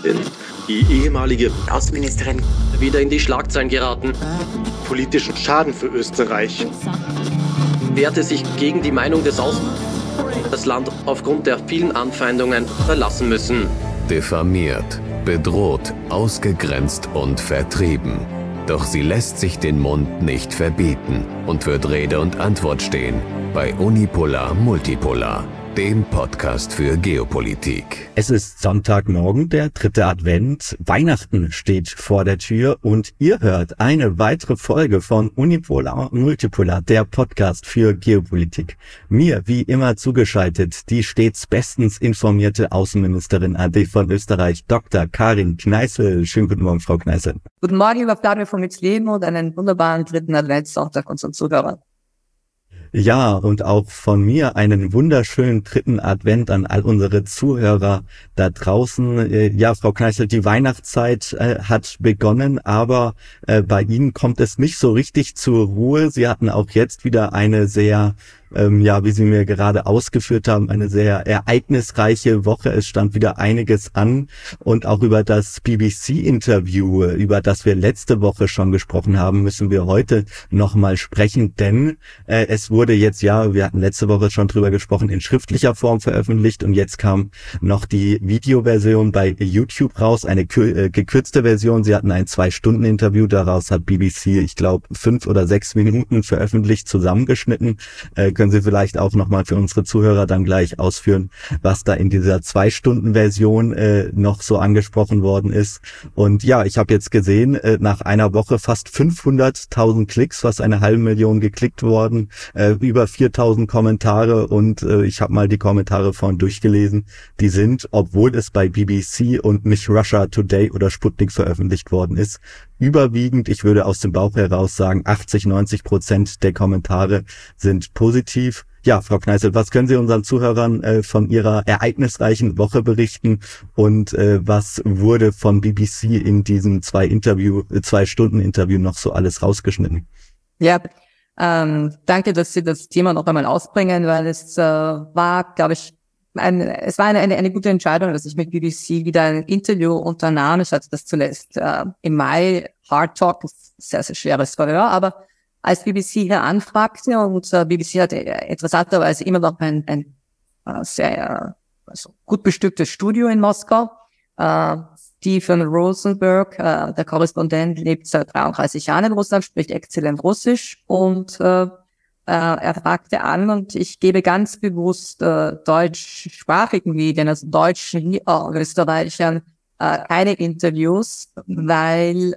Denn die ehemalige Außenministerin wieder in die Schlagzeilen geraten. Politischen Schaden für Österreich. Wehrte sich gegen die Meinung des das Land aufgrund der vielen Anfeindungen verlassen müssen. Diffamiert, bedroht, ausgegrenzt und vertrieben. Doch sie lässt sich den Mund nicht verbieten und wird Rede und Antwort stehen bei Unipolar Multipolar, dem Podcast für Geopolitik. Es ist Sonntagmorgen, der 3. Advent. Weihnachten steht vor der Tür und ihr hört eine weitere Folge von Unipolar Multipolar, der Podcast für Geopolitik. Mir, wie immer zugeschaltet, die stets bestens informierte Außenministerin AD von Österreich, Dr. Karin Kneißl. Schönen guten Morgen, Frau Kneißl. Guten Morgen, lieber Flavio von Mitzleben und einen wunderbaren 3. Adventssonntag unseren Zuhörern. Ja, und auch von mir einen wunderschönen 3. Advent an all unsere Zuhörer da draußen. Ja, Frau Kneißl, die Weihnachtszeit hat begonnen, aber bei Ihnen kommt es nicht so richtig zur Ruhe. Sie hatten auch jetzt wieder eine sehr wie Sie mir gerade ausgeführt haben, eine sehr ereignisreiche Woche. Es stand wieder einiges an und auch über das BBC-Interview, über das wir letzte Woche schon gesprochen haben, müssen wir heute nochmal sprechen, denn es wurde jetzt, wir hatten letzte Woche schon drüber gesprochen, in schriftlicher Form veröffentlicht und jetzt kam noch die Videoversion bei YouTube raus, eine gekürzte Version. Sie hatten ein 2-Stunden-Interview, daraus hat BBC, ich glaube, 5 oder 6 Minuten veröffentlicht, zusammengeschnitten. Können Sie vielleicht auch nochmal für unsere Zuhörer dann gleich ausführen, was da in dieser 2-Stunden-Version noch so angesprochen worden ist. Und ja, ich habe jetzt gesehen, nach einer Woche fast 500.000 Klicks, fast 500.000 geklickt worden, über 4.000 Kommentare und ich habe mal die Kommentare vorhin durchgelesen. Die sind, obwohl es bei BBC und nicht Russia Today oder Sputnik veröffentlicht worden ist, überwiegend, ich würde aus dem Bauch heraus sagen, 80-90% der Kommentare sind positiv. Ja, Frau Kneißl, was können Sie unseren Zuhörern von Ihrer ereignisreichen Woche berichten und was wurde von BBC in diesem 2-Stunden-Interview noch so alles rausgeschnitten? Ja, danke, dass Sie das Thema noch einmal ausbringen, weil es war, glaube ich, eine gute Entscheidung, dass ich mit BBC wieder ein Interview unternahm. Ich hatte das zuletzt im Mai, Hard Talk, sehr, sehr schweres Verhör, aber als BBC hier anfragte und BBC hatte interessanterweise immer noch ein sehr gut bestücktes Studio in Moskau. Stephen Rosenberg, der Korrespondent, lebt seit 33 Jahren in Russland, spricht exzellent Russisch und er fragte an und ich gebe ganz bewusst deutschsprachigen Medien, also deutschen Österreichern, keine Interviews, weil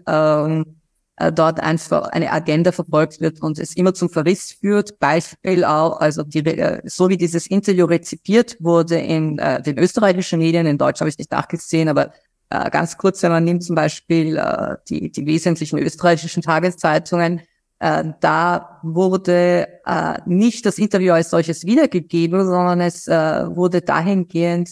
dort einfach eine Agenda verfolgt wird und es immer zum Verriss führt. Beispiel auch, also so wie dieses Interview rezipiert wurde in den österreichischen Medien, in Deutsch habe ich nicht nachgesehen, aber ganz kurz, wenn man nimmt zum Beispiel die wesentlichen österreichischen Tageszeitungen, da wurde nicht das Interview als solches wiedergegeben, sondern es wurde dahingehend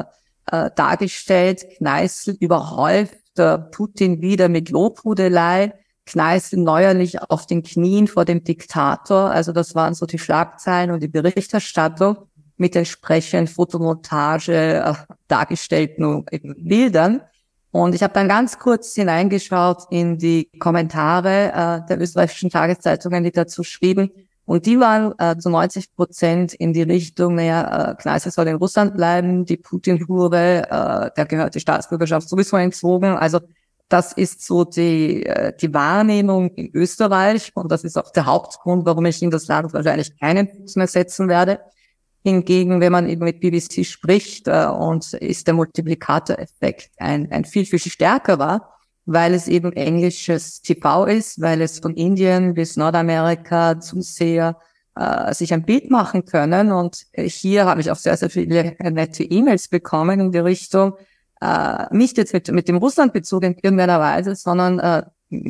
dargestellt, Kneißl überhäuft Putin wieder mit Lobhudelei, Kneißl neuerlich auf den Knien vor dem Diktator. Also das waren so die Schlagzeilen und die Berichterstattung mit entsprechend Fotomontage dargestellten Bildern. Und ich habe dann ganz kurz hineingeschaut in die Kommentare der österreichischen Tageszeitungen, die dazu schrieben. Und die waren zu 90% in die Richtung, Kneißl soll in Russland bleiben, die Putin-Hure, der gehört die Staatsbürgerschaft sowieso entzogen. Also das ist so die Wahrnehmung in Österreich. Und das ist auch der Hauptgrund, warum ich in das Land wahrscheinlich keinen Fuß mehr setzen werde. Hingegen, wenn man eben mit BBC spricht, und ist der Multiplikatoreffekt ein viel, viel stärkerer, weil es eben englisches TV ist, weil es von Indien bis Nordamerika Zuseher sich ein Bild machen können. Und hier habe ich auch sehr, sehr viele nette E-Mails bekommen in die Richtung, nicht jetzt mit dem Russlandbezug in irgendeiner Weise, sondern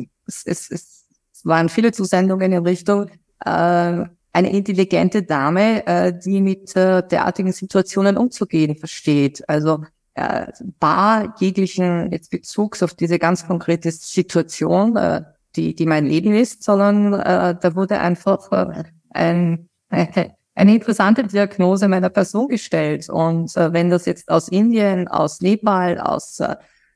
es waren viele Zusendungen in Richtung eine intelligente Dame, die mit derartigen Situationen umzugehen versteht. Also bar jeglichen jetzt Bezugs auf diese ganz konkrete Situation, die mein Leben ist, sondern da wurde einfach eine interessante Diagnose meiner Person gestellt. Und wenn das jetzt aus Indien, aus Nepal, aus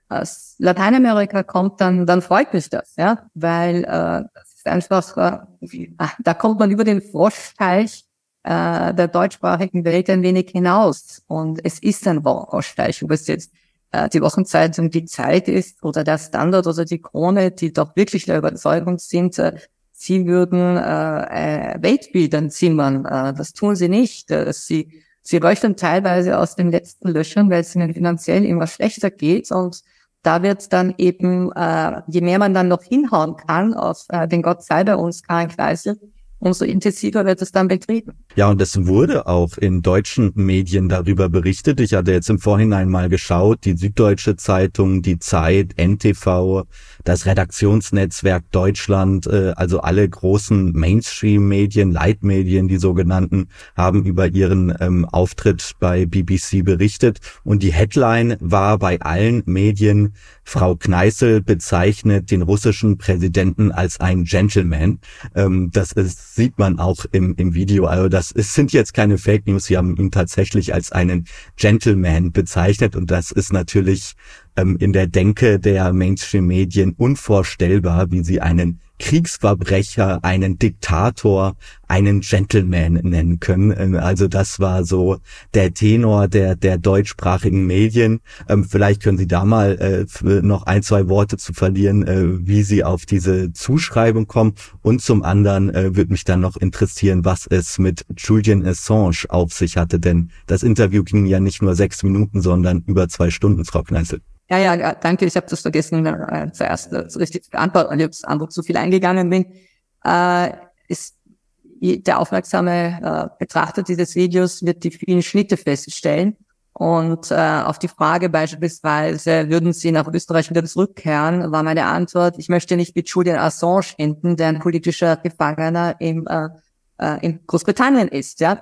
aus Lateinamerika kommt, dann freut mich das, ja, weil das ist einfach, da kommt man über den Froschteich der deutschsprachigen Welt ein wenig hinaus. Und es ist ein Froschteich, ob es jetzt die Wochenzeitung Die Zeit ist oder der Standard oder die Krone, die doch wirklich der Überzeugung sind, sie würden Weltbildern zimmern. Das tun sie nicht. Sie leuchten teilweise aus den letzten Löchern, weil es ihnen finanziell immer schlechter geht. Und da wird dann eben, je mehr man dann noch hinhauen kann auf den Gott sei bei uns Karin Kneißl, umso intensiver wird es dann betrieben. Ja, und es wurde auch in deutschen Medien darüber berichtet. Ich hatte jetzt im Vorhinein mal geschaut, die Süddeutsche Zeitung, die Zeit, NTV, das Redaktionsnetzwerk Deutschland, also alle großen Mainstream-Medien, Leitmedien, die sogenannten, haben über ihren Auftritt bei BBC berichtet. Und die Headline war bei allen Medien: Frau Kneißl bezeichnet den russischen Präsidenten als ein Gentleman. Sieht man auch im Video. Also sind jetzt keine Fake News. Sie haben ihn tatsächlich als einen Gentleman bezeichnet. Und das ist natürlich in der Denke der Mainstream-Medien unvorstellbar, wie sie einen Kriegsverbrecher, einen Diktator, einen Gentleman nennen können. Also das war so der Tenor der deutschsprachigen Medien. Vielleicht können Sie da mal noch ein, zwei Worte zu verlieren, wie Sie auf diese Zuschreibung kommen. Und zum anderen würde mich dann noch interessieren, was es mit Julian Assange auf sich hatte. Denn das Interview ging ja nicht nur 6 Minuten, sondern über 2 Stunden, Frau Kneißl. Ja, danke. Ich habe das vergessen, zuerst richtig zu beantworten, weil ich aufs andere zu viel eingegangen bin. Ist der aufmerksame Betrachter dieses Videos wird die vielen Schnitte feststellen. Und auf die Frage beispielsweise, würden Sie nach Österreich wieder zurückkehren, war meine Antwort: Ich möchte nicht mit Julian Assange enden, der ein politischer Gefangener in Großbritannien ist, ja.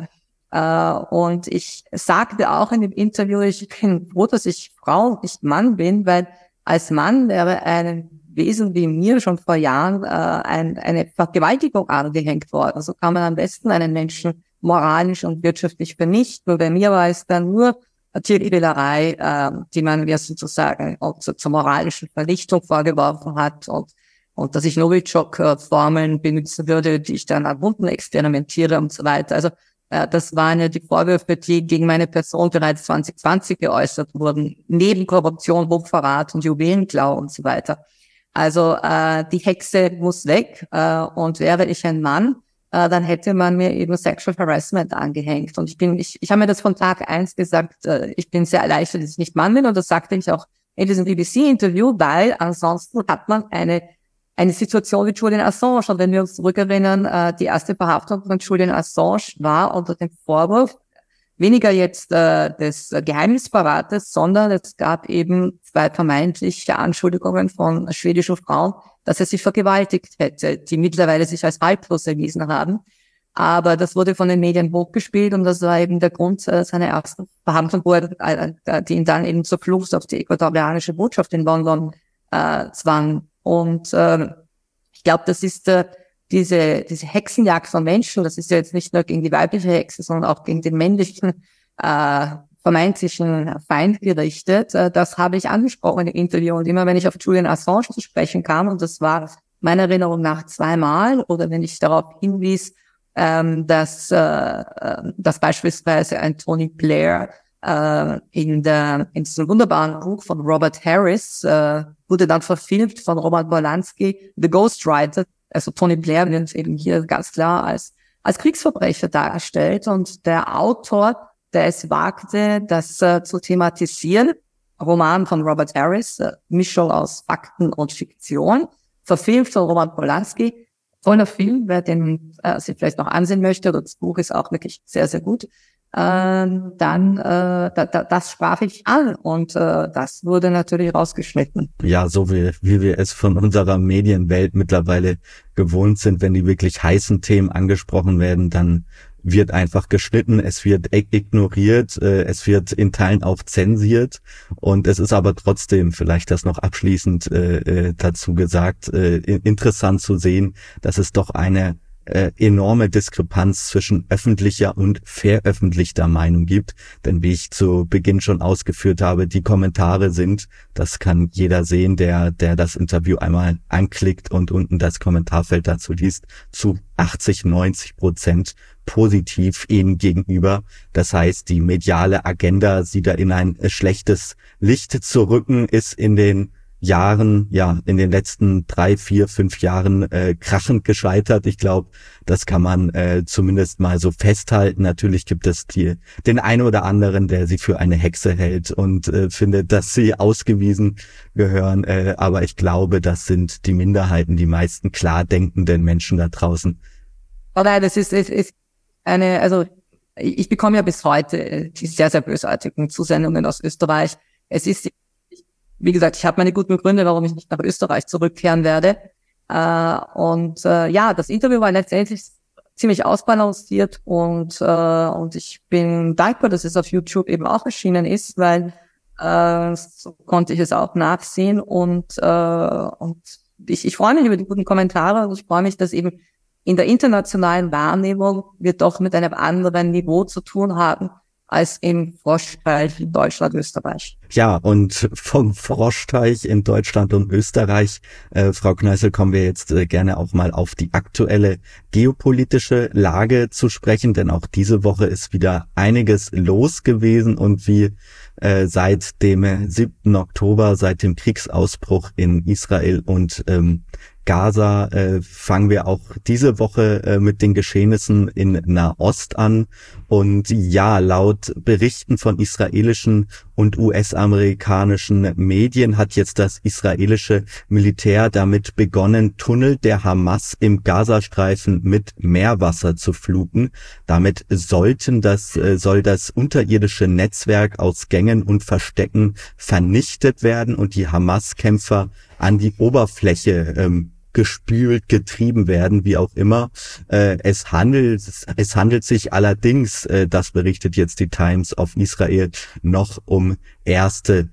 Und ich sagte auch in dem Interview, ich bin froh, dass ich Frau, nicht Mann bin, weil als Mann wäre einem Wesen wie mir schon vor Jahren eine Vergewaltigung angehängt worden. Also kann man am besten einen Menschen moralisch und wirtschaftlich vernichten. Und bei mir war es dann nur Tierquälerei, die man mir sozusagen zur moralischen Vernichtung vorgeworfen hat, und dass ich Novichok-Formeln benutzen würde, die ich dann an Hunden experimentiere und so weiter. Also das waren ja die Vorwürfe, die gegen meine Person bereits 2020 geäußert wurden, neben Korruption, Hochverrat und Juwelenklau und so weiter. Also die Hexe muss weg, und wäre ich ein Mann, dann hätte man mir eben Sexual Harassment angehängt. Und ich habe mir das von Tag 1 gesagt, ich bin sehr erleichtert, dass ich nicht Mann bin, und das sagte ich auch in diesem BBC-Interview, weil ansonsten hat man eine Situation wie Julian Assange. Und wenn wir uns zurückerinnern, die erste Verhaftung von Julian Assange war unter dem Vorwurf weniger jetzt des Geheimnisverrates, sondern es gab eben 2 vermeintliche Anschuldigungen von schwedischen Frauen, dass er sie vergewaltigt hätte, die mittlerweile sich als haltlos erwiesen haben. Aber das wurde von den Medien hochgespielt, und das war eben der Grund seiner ersten Verhaftung, die ihn dann eben zur Flucht auf die ecuadorianische Botschaft in London zwang. Und ich glaube, das ist diese Hexenjagd von Menschen, das ist ja jetzt nicht nur gegen die weibliche Hexe, sondern auch gegen den männlichen vermeintlichen Feind gerichtet. Das habe ich angesprochen im Interview. Und immer wenn ich auf Julian Assange zu sprechen kam, und das war meiner Erinnerung nach 2-mal, oder wenn ich darauf hinwies, dass beispielsweise ein Tony Blair in diesem wunderbaren Buch von Robert Harris wurde dann verfilmt von Roman Polanski, The Ghostwriter. Also Tony Blair wird eben hier ganz klar als Kriegsverbrecher dargestellt, und der Autor, der es wagte, das zu thematisieren, Roman von Robert Harris, Mischung aus Fakten und Fiktion, verfilmt von Roman Polanski. Toller Film, wer den sich vielleicht noch ansehen möchte, oder das Buch ist auch wirklich sehr, sehr gut. Das sprach ich an, und das wurde natürlich rausgeschnitten. Ja, so wie wir es von unserer Medienwelt mittlerweile gewohnt sind, wenn die wirklich heißen Themen angesprochen werden, dann wird einfach geschnitten, es wird ignoriert, es wird in Teilen auch zensiert, und es ist aber trotzdem, vielleicht das noch abschließend dazu gesagt, interessant zu sehen, dass es doch eine enorme Diskrepanz zwischen öffentlicher und veröffentlichter Meinung gibt. Denn wie ich zu Beginn schon ausgeführt habe, die Kommentare sind, das kann jeder sehen, der das Interview einmal anklickt und unten das Kommentarfeld dazu liest, zu 80-90% positiv ihnen gegenüber. Das heißt, die mediale Agenda, sie da in ein schlechtes Licht zu rücken, ist in den Jahren, in den letzten 3, 4, 5 Jahren krachend gescheitert. Ich glaube, das kann man zumindest mal so festhalten. Natürlich gibt es den einen oder anderen, der sie für eine Hexe hält und findet, dass sie ausgewiesen gehören. Aber ich glaube, das sind die Minderheiten, die meisten klar denkenden Menschen da draußen. Oh nein, das ist eine, also ich bekomme ja bis heute die sehr, sehr bösartigen Zusendungen aus Österreich. Es ist, wie gesagt, ich habe meine guten Gründe, warum ich nicht nach Österreich zurückkehren werde. Das Interview war letztendlich ziemlich ausbalanciert und ich bin dankbar, dass es auf YouTube eben auch erschienen ist, weil so konnte ich es auch nachsehen und ich freue mich über die guten Kommentare und ich freue mich, dass eben in der internationalen Wahrnehmung wir doch mit einem anderen Niveau zu tun haben als im Froschteich in Deutschland, Österreich. Ja, und vom Froschteich in Deutschland und Österreich, Frau Kneißl, kommen wir jetzt gerne auch mal auf die aktuelle geopolitische Lage zu sprechen, denn auch diese Woche ist wieder einiges los gewesen und wie seit dem 7. Oktober, seit dem Kriegsausbruch in Israel und Gaza fangen wir auch diese Woche mit den Geschehnissen in Nahost an. Und ja, laut Berichten von israelischen und US-amerikanischen Medien hat jetzt das israelische Militär damit begonnen, Tunnel der Hamas im Gazastreifen mit Meerwasser zu fluten. Damit soll das unterirdische Netzwerk aus Gängen und Verstecken vernichtet werden und die Hamas-Kämpfer an die Oberfläche gespült, getrieben werden, wie auch immer. Es handelt sich allerdings, das berichtet jetzt die Times of Israel, noch um erste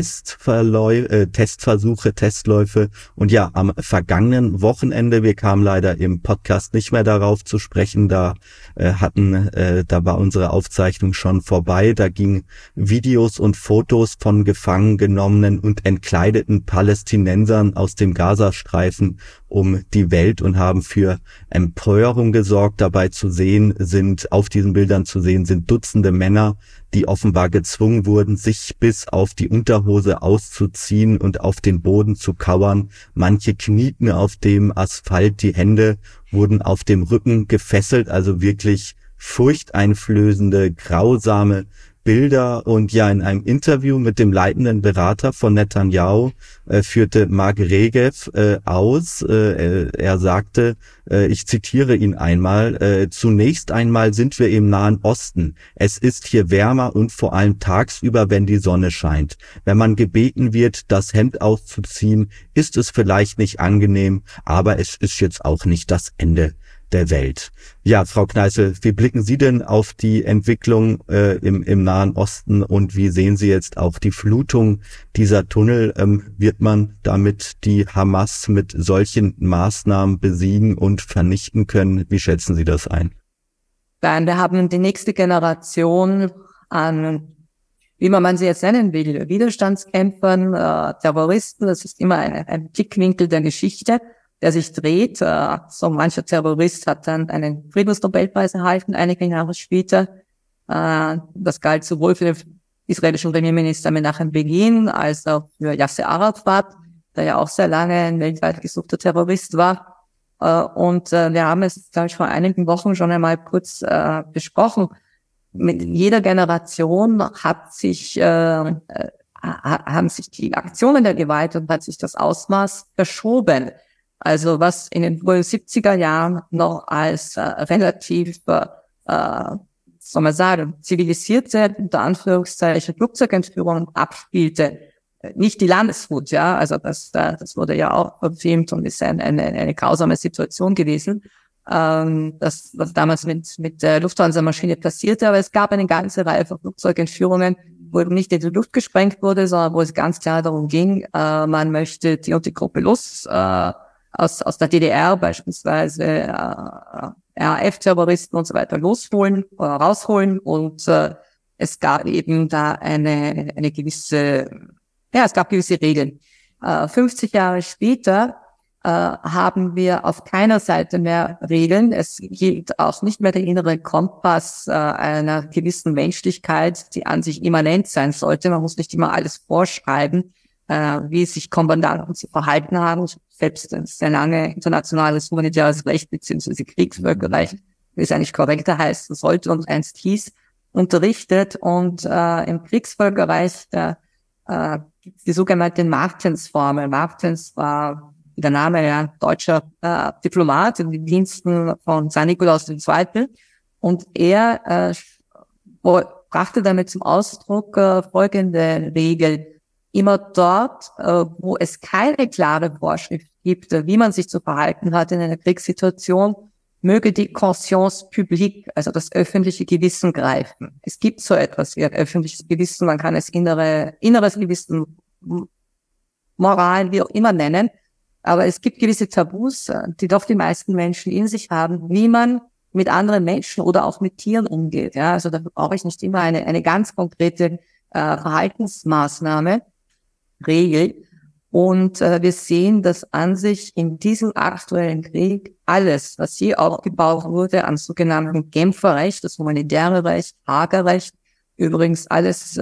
Testläufe. Und ja, am vergangenen Wochenende, wir kamen leider im Podcast nicht mehr darauf zu sprechen, da war unsere Aufzeichnung schon vorbei. Da gingen Videos und Fotos von gefangen genommenen und entkleideten Palästinensern aus dem Gazastreifen um die Welt und haben für Empörung gesorgt. Auf diesen Bildern zu sehen sind Dutzende Männer, die offenbar gezwungen wurden, sich bis auf die Unterhose auszuziehen und auf den Boden zu kauern. Manche knieten auf dem Asphalt, die Hände wurden auf dem Rücken gefesselt, also wirklich furchteinflößende, grausame Bilder. Und ja, in einem Interview mit dem leitenden Berater von Netanyahu führte Mark Regev aus. Er sagte, ich zitiere ihn einmal, zunächst einmal sind wir im Nahen Osten. Es ist hier wärmer und vor allem tagsüber, wenn die Sonne scheint. Wenn man gebeten wird, das Hemd auszuziehen, ist es vielleicht nicht angenehm, aber es ist jetzt auch nicht das Ende der Welt. Ja, Frau Kneißl, wie blicken Sie denn auf die Entwicklung im Nahen Osten und wie sehen Sie jetzt auch die Flutung dieser Tunnel? Wird man damit die Hamas mit solchen Maßnahmen besiegen und vernichten können? Wie schätzen Sie das ein? Nein, wir haben die nächste Generation an, wie man sie jetzt nennen will, Widerstandskämpfern, Terroristen. Das ist immer ein Blickwinkel der Geschichte, der sich dreht. So mancher Terrorist hat dann einen Friedensnobelpreis erhalten, einige Jahre später. Das galt sowohl für den israelischen Premierminister Menachem Begin als auch für Yasser Arafat, der ja auch sehr lange ein weltweit gesuchter Terrorist war. Wir haben es, glaube ich, vor einigen Wochen schon einmal kurz besprochen. Mit jeder Generation haben sich die Aktionen der Gewalt und hat sich das Ausmaß verschoben. Also was in den 70er Jahren noch als relativ, soll man sagen, zivilisierte, unter Anführungszeichen, Flugzeugentführungen abspielte, nicht die Landesflut, ja, also das wurde ja auch verfilmt und ist eine grausame Situation gewesen, was damals mit der Lufthansa-Maschine passierte, aber es gab eine ganze Reihe von Flugzeugentführungen, wo eben nicht in die Luft gesprengt wurde, sondern wo es ganz klar darum ging, man möchte die und die Gruppe aus der DDR beispielsweise RAF-Terroristen und so weiter rausholen und es gab eben da eine gewisse, es gab gewisse Regeln. 50 Jahre später haben wir auf keiner Seite mehr Regeln. Es gilt auch nicht mehr der innere Kompass einer gewissen Menschlichkeit, die an sich immanent sein sollte. Man muss nicht immer alles vorschreiben, wie sich Kommandanten zu verhalten haben. Ich habe selbst sehr lange internationales humanitäres Recht bzw. Kriegsvölkerrecht, wie es eigentlich korrekter heißen sollte und einst hieß, unterrichtet. Und im Kriegsvölkerrecht gibt es die sogenannte Martens-Formel. Martens war der Name, ja, deutscher Diplomat in den Diensten von San Nikolaus II. Und er brachte damit zum Ausdruck folgende Regel. Immer dort, wo es keine klare Vorschrift gibt, wie man sich zu verhalten hat in einer Kriegssituation, möge die Conscience publique, also das öffentliche Gewissen greifen. Es gibt so etwas wie ein öffentliches Gewissen, man kann es inneres Gewissen, Moral, wie auch immer nennen. Aber es gibt gewisse Tabus, die doch die meisten Menschen in sich haben, wie man mit anderen Menschen oder auch mit Tieren umgeht. Ja, also da brauche ich nicht immer eine ganz konkrete Verhaltensmaßnahme, Regel. Und wir sehen, dass an sich in diesem aktuellen Krieg alles, was je aufgebaut wurde an sogenannten Genfer Recht, das humanitäre Recht, Haager Recht, übrigens alles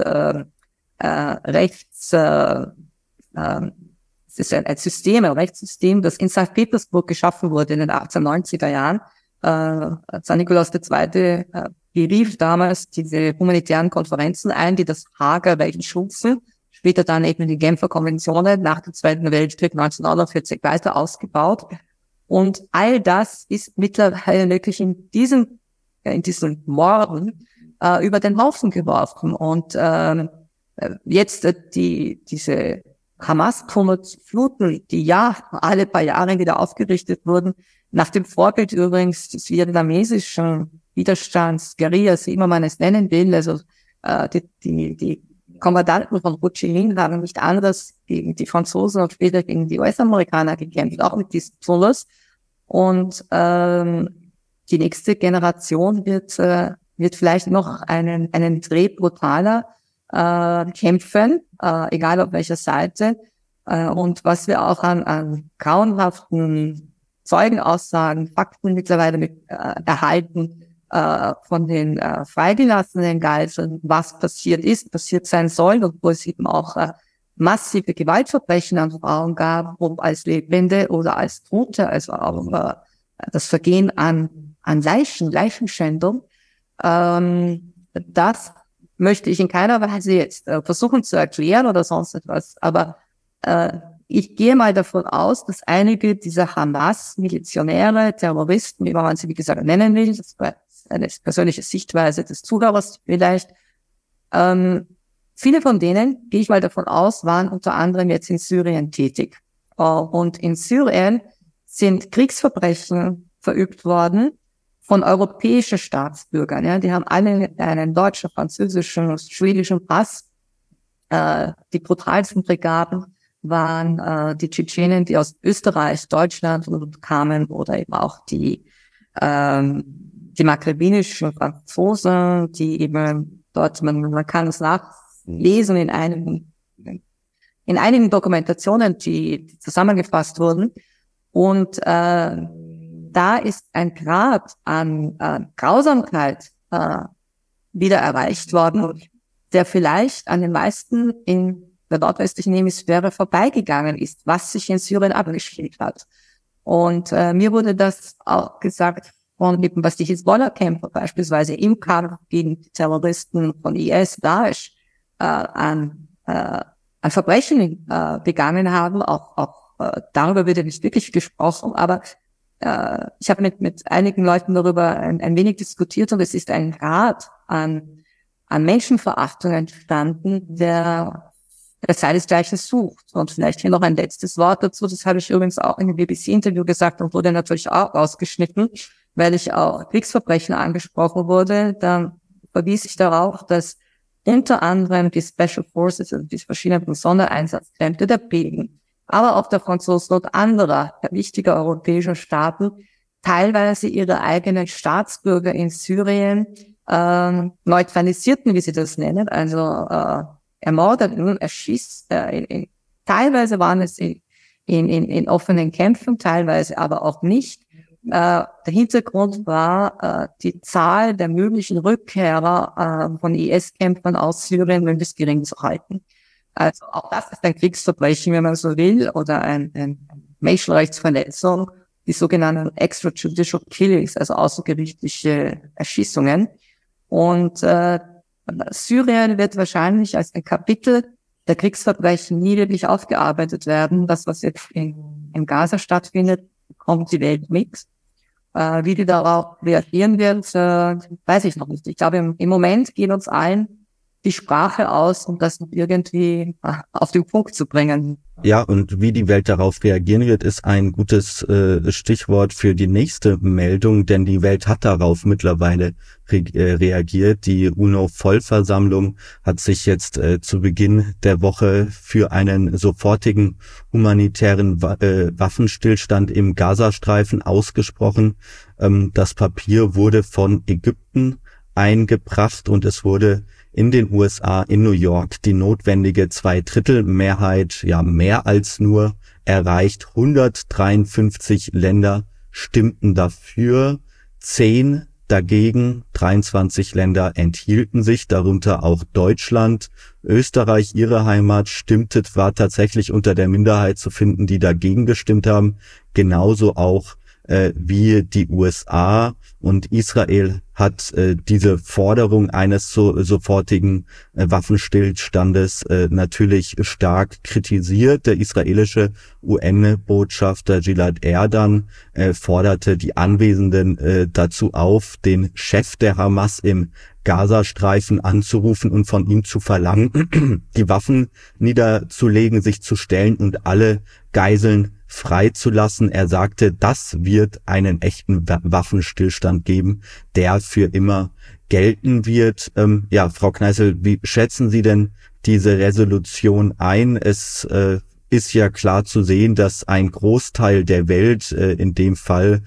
es ist ein System, ein Rechtssystem, das in St. Petersburg geschaffen wurde in den 1890er Jahren. San Nikolaus II. Berief damals diese humanitären Konferenzen ein, die das Haager Recht schufen, später dann eben die Genfer Konventionen nach dem Zweiten Weltkrieg 1949 weiter ausgebaut. Und all das ist mittlerweile wirklich in diesen Morden über den Haufen geworfen. Und jetzt diese Hamas-Fluten, die ja alle paar Jahre wieder aufgerichtet wurden, nach dem Vorbild übrigens des vietnamesischen Widerstands, Guerillas, wie immer man es nennen will. Also die Kommandanten von Ho Chi Minh haben nicht anders gegen die Franzosen und später gegen die US-Amerikaner gekämpft, auch mit diesem Zulus. Und die nächste Generation wird vielleicht noch einen Dreh brutaler kämpfen, egal auf welcher Seite. Und was wir auch an grauenhaften Zeugenaussagen, Fakten mittlerweile erhalten von den freigelassenen Geiseln, was passiert sein soll, und wo es eben auch massive Gewaltverbrechen an Frauen gab, ob als Lebende oder als Tote, also auch das Vergehen an Leichenschändung. Das möchte ich in keiner Weise jetzt versuchen zu erklären oder sonst etwas, aber ich gehe mal davon aus, dass einige dieser Hamas-Milizionäre, Terroristen, wie man sie wie gesagt nennen will, das war eine persönliche Sichtweise des Zuhörers vielleicht, viele von denen, gehe ich mal davon aus, waren unter anderem jetzt in Syrien tätig. Und in Syrien sind Kriegsverbrechen verübt worden von europäischen Staatsbürgern. Ja, die haben alle einen deutschen, französischen, schwedischen Pass. Die brutalsten Brigaden waren die Tschetschenen, die aus Österreich, Deutschland kamen, oder eben auch die maghrebinischen Franzosen, die eben dort, man kann es nachlesen in einigen Dokumentationen, die zusammengefasst wurden. Und da ist ein Grad an Grausamkeit wieder erreicht worden, der vielleicht an den meisten in der nordwestlichen Hemisphäre vorbeigegangen ist, was sich in Syrien abgespielt hat. Und mir wurde das auch gesagt von eben, was die Hisbollah-Kämpfer beispielsweise im Kampf gegen die Terroristen von IS, Daesh an Verbrechen begangen haben. Auch darüber wird ja nicht wirklich gesprochen, aber ich habe mit einigen Leuten darüber ein wenig diskutiert, und es ist ein Grad an Menschenverachtung entstanden, der seinesgleichen sucht. Und vielleicht hier noch ein letztes Wort dazu. Das habe ich übrigens auch in dem BBC-Interview gesagt und wurde natürlich auch rausgeschnitten, weil ich auch Kriegsverbrechen angesprochen wurde. Da verwies ich darauf, dass unter anderem die Special Forces, also die verschiedenen Sondereinsatzkräfte der Belgen, aber auch der Franzosen und anderer wichtiger europäischer Staaten teilweise ihre eigenen Staatsbürger in Syrien neutralisierten, wie sie das nennen, also ermordeten, teilweise waren es in offenen Kämpfen, teilweise aber auch nicht. Der Hintergrund war, die Zahl der möglichen Rückkehrer von IS-Kämpfern aus Syrien möglichst gering zu halten. Also auch das ist ein Kriegsverbrechen, wenn man so will, oder eine Menschenrechtsverletzung, die sogenannten extrajudicial killings, also außergerichtliche Erschießungen. Und Syrien wird wahrscheinlich als ein Kapitel der Kriegsverbrechen nie wirklich aufgearbeitet werden. Das, was jetzt in Gaza stattfindet, kommt die Welt mit. Wie die darauf reagieren wird, weiß ich noch nicht. Ich glaube, im Moment geht uns allen die Sprache aus, um das irgendwie auf den Punkt zu bringen. Ja, und wie die Welt darauf reagieren wird, ist ein gutes Stichwort für die nächste Meldung, denn die Welt hat darauf mittlerweile reagiert. Die UNO-Vollversammlung hat sich jetzt zu Beginn der Woche für einen sofortigen humanitären Waffenstillstand im Gazastreifen ausgesprochen. Das Papier wurde von Ägypten eingebracht und es wurde in den USA, in New York, die notwendige 2/3 ja mehr als nur erreicht. 153 Länder stimmten dafür, 10 dagegen, 23 Länder enthielten sich, darunter auch Deutschland. Österreich, ihre Heimat, war tatsächlich unter der Minderheit zu finden, die dagegen gestimmt haben. Genauso auch wie die USA, und Israel hat diese Forderung eines sofortigen Waffenstillstandes natürlich stark kritisiert. Der israelische UN-Botschafter Gilad Erdan forderte die Anwesenden dazu auf, den Chef der Hamas im Gazastreifen anzurufen und von ihm zu verlangen, die Waffen niederzulegen, sich zu stellen und alle Geiseln freizulassen. Er sagte, das wird einen echten Waffenstillstand geben, der für immer gelten wird. Ja, Frau Kneißl, wie schätzen Sie denn diese Resolution ein? Es ist ja klar zu sehen, dass ein Großteil der Welt, in dem Fall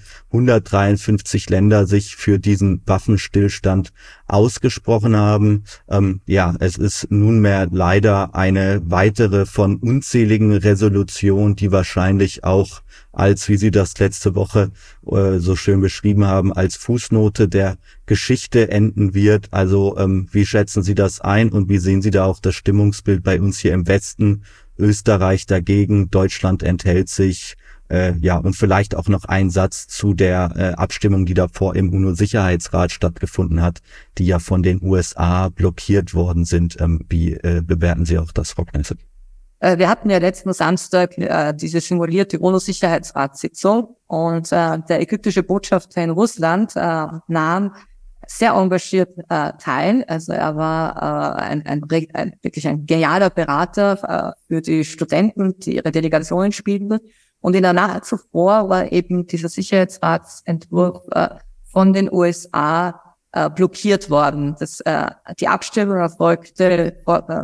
153 Länder, sich für diesen Waffenstillstand ausgesprochen haben. Ja, es ist nunmehr leider eine weitere von unzähligen Resolutionen, die wahrscheinlich auch als, wie Sie das letzte Woche so schön beschrieben haben, als Fußnote der Geschichte enden wird. Also wie schätzen Sie das ein und wie sehen Sie da auch das Stimmungsbild bei uns hier im Westen? Österreich dagegen, Deutschland enthält sich, ja, und vielleicht auch noch ein Satz zu der Abstimmung, die davor im UNO-Sicherheitsrat stattgefunden hat, die ja von den USA blockiert worden sind. Wie bewerten Sie auch das, Frau Kneißl? Wir hatten ja letzten Samstag diese simulierte UNO-Sicherheitsratssitzung und der ägyptische Botschafter in Russland nahm sehr engagiert teil. Also er war wirklich ein genialer Berater für die Studenten, die ihre Delegationen spielten. Und in der Nacht zuvor war eben dieser Sicherheitsratsentwurf von den USA blockiert worden. Die Abstimmung erfolgte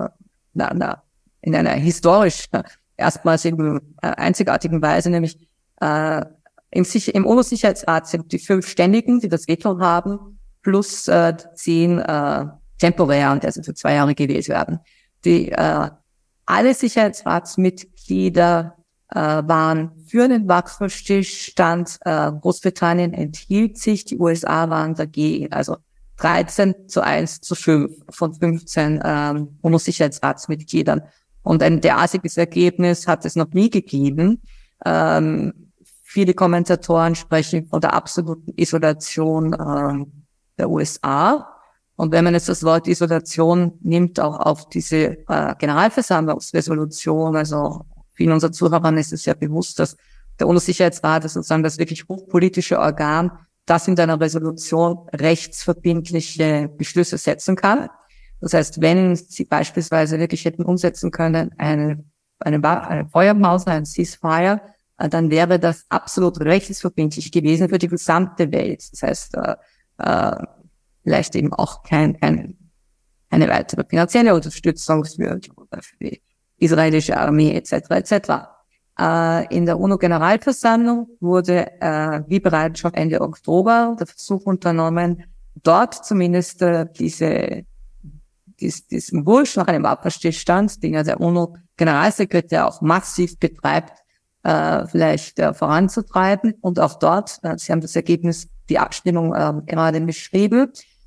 in einer historisch erstmals einzigartigen Weise, nämlich im UNO-Sicherheitsrat sind die 5 Ständigen, die das Veto haben, plus 10 temporär, und also für 2 Jahre gewählt werden. Alle Sicherheitsratsmitglieder waren für den Waffenstillstand. Großbritannien enthielt sich, die USA waren dagegen. Also 13:1:5 von 15 UNO-Sicherheitsratsmitgliedern. Und ein derartiges Ergebnis hat es noch nie gegeben. Viele Kommentatoren sprechen von der absoluten Isolation der USA. Und wenn man jetzt das Wort Isolation nimmt, auch auf diese Generalversammlungsresolution, also vielen unserer Zuhörern ist es ja bewusst, dass der UNO-Sicherheitsrat ist sozusagen das wirklich hochpolitische Organ, das in einer Resolution rechtsverbindliche Beschlüsse setzen kann. Das heißt, wenn sie beispielsweise wirklich hätten umsetzen können, eine Feuerpause, ein Ceasefire, dann wäre das absolut rechtsverbindlich gewesen für die gesamte Welt. Das heißt, vielleicht eben auch keine weitere finanzielle Unterstützung für die israelische Armee etc. etc. In der UNO-Generalversammlung wurde, wie bereits schon Ende Oktober, der Versuch unternommen, dort zumindest diesen Wunsch nach einem Waffenstillstand, den ja der UNO-Generalsekretär auch massiv betreibt, vielleicht voranzutreiben. Und auch dort, Sie haben das Ergebnis, die Abstimmung gerade beschrieben,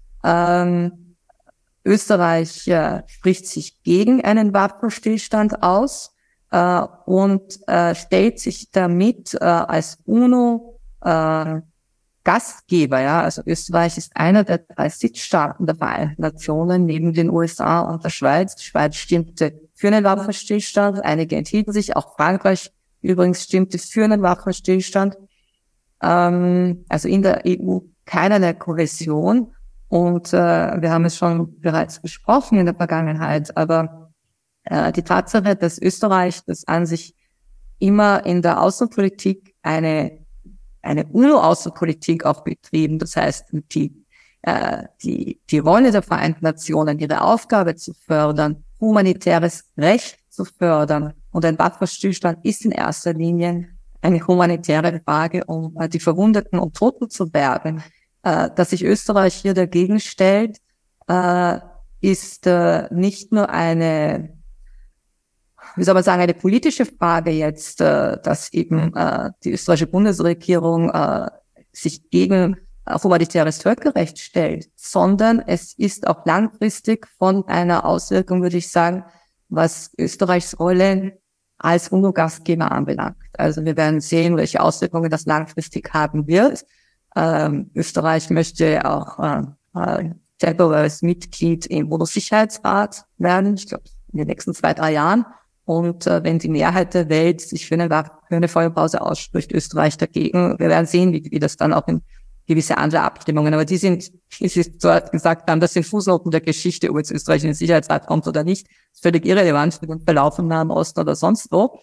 Österreich spricht sich gegen einen Waffenstillstand aus und stellt sich damit als UNO Gastgeber, ja, also Österreich ist einer der 3 Sitzstaaten der Vereinten Nationen neben den USA und der Schweiz. Die Schweiz stimmte für einen Waffenstillstand, einige enthielten sich, auch Frankreich übrigens stimmte für einen Waffenstillstand. Also in der EU keinerlei Kohäsion und wir haben es schon bereits besprochen in der Vergangenheit, aber die Tatsache, dass Österreich das an sich immer in der Außenpolitik eine UNO-Außenpolitik auch betrieben. Das heißt, die Rolle der Vereinten Nationen, ihre Aufgabe zu fördern, humanitäres Recht zu fördern. Und ein Waffenstillstand ist in erster Linie eine humanitäre Frage, um die Verwundeten und Toten zu bergen. Dass sich Österreich hier dagegen stellt, ist nicht nur eine politische Frage jetzt, dass eben die österreichische Bundesregierung sich gegen humanitäres Völkerrecht stellt, sondern es ist auch langfristig von einer Auswirkung, würde ich sagen, was Österreichs Rolle als UNO-Gastgeber anbelangt. Also wir werden sehen, welche Auswirkungen das langfristig haben wird. Österreich möchte auch temporäres Mitglied im UNO-Sicherheitsrat werden, ich glaube in den nächsten 2-3 Jahren. Und wenn die Mehrheit der Welt sich für eine Feuerpause ausspricht, Österreich dagegen, wir werden sehen, wie das dann auch in gewisse andere Abstimmungen, aber die sind, wie Sie dort gesagt haben, das sind Fußnoten der Geschichte, ob jetzt Österreich in den Sicherheitsrat kommt oder nicht, ist völlig irrelevant für den Verlauf im Nahen Osten oder sonst wo.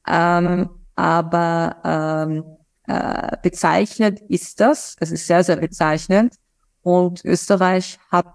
Bezeichnet ist das, es ist sehr, sehr bezeichnend, und Österreich hat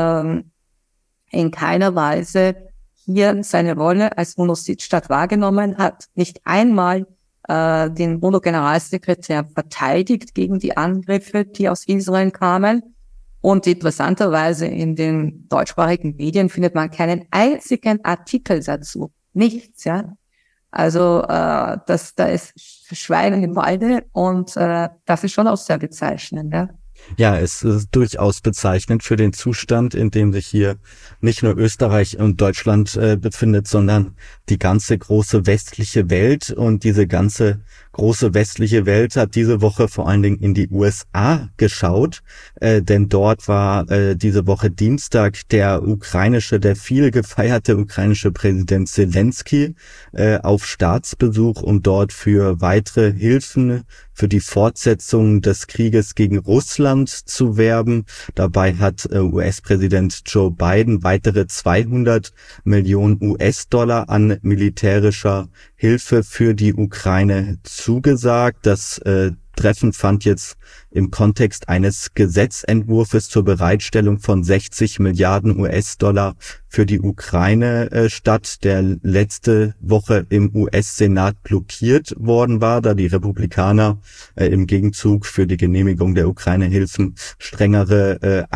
in keiner Weise hier seine Rolle als UNO-Sitzstaat wahrgenommen, hat nicht einmal den UNO-Generalsekretär verteidigt gegen die Angriffe, die aus Israel kamen. Und interessanterweise in den deutschsprachigen Medien findet man keinen einzigen Artikel dazu. Nichts, ja. Also da ist Schweigen im Walde und das ist schon auch sehr bezeichnend, ja. Ja, es ist durchaus bezeichnend für den Zustand, in dem sich hier nicht nur Österreich und Deutschland befindet, sondern die ganze große westliche Welt. Und diese ganze große westliche Welt hat diese Woche vor allen Dingen in die USA geschaut, denn dort war diese Woche Dienstag der viel gefeierte ukrainische Präsident Zelensky auf Staatsbesuch, um dort für weitere Hilfen für die Fortsetzung des Krieges gegen Russland zu werben. Dabei hat US-Präsident Joe Biden weitere 200 Millionen US-Dollar an militärischer Hilfe für die Ukraine zugesagt. Das Treffen fand jetzt im Kontext eines Gesetzentwurfs zur Bereitstellung von 60 Milliarden US-Dollar für die Ukraine statt, der letzte Woche im US-Senat blockiert worden war, da die Republikaner im Gegenzug für die Genehmigung der Ukraine-Hilfen strengere